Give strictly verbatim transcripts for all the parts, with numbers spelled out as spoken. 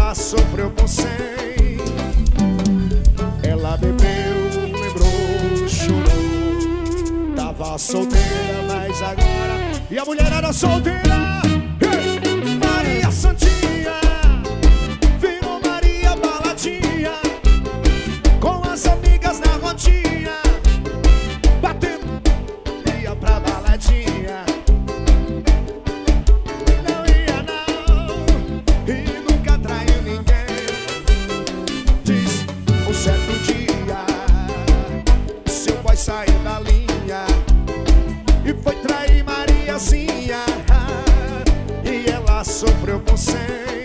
ela sofreu por cem. Ela bebeu, lembrou, chorou. Tava solteira, mas agora... E a mulher era solteira. Hey! Maria Santinha virou Maria Baladinha, com as amigas na rodinha, batendo, ia pra baladinha. Não ia não, e nunca traiu ninguém. Diz um certo dia, seu boy saiu da linha e foi trair Mariazinha, e ela sofreu por cem.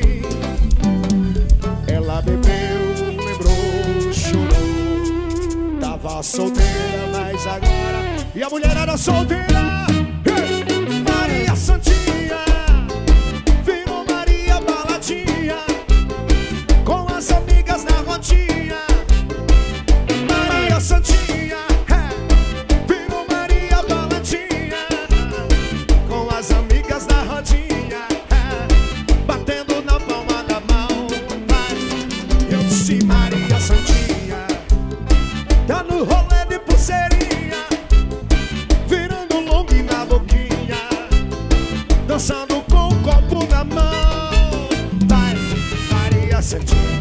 Ela bebeu, lembrou, chorou. Tava solteira, mas agora... E a mulher era solteira. Hey! Maria Santinha virou Maria Baladinha, com as amigas na rodinha. Maria Santinha virou Maria Baladinha, com as amigas na rodinha, batendo na palma da mão. Eu disse Maria Santinha tá no rolê de pulseirinha, virando long na boquinha, dançando com o copo na mão. Vai, Maria Santinha.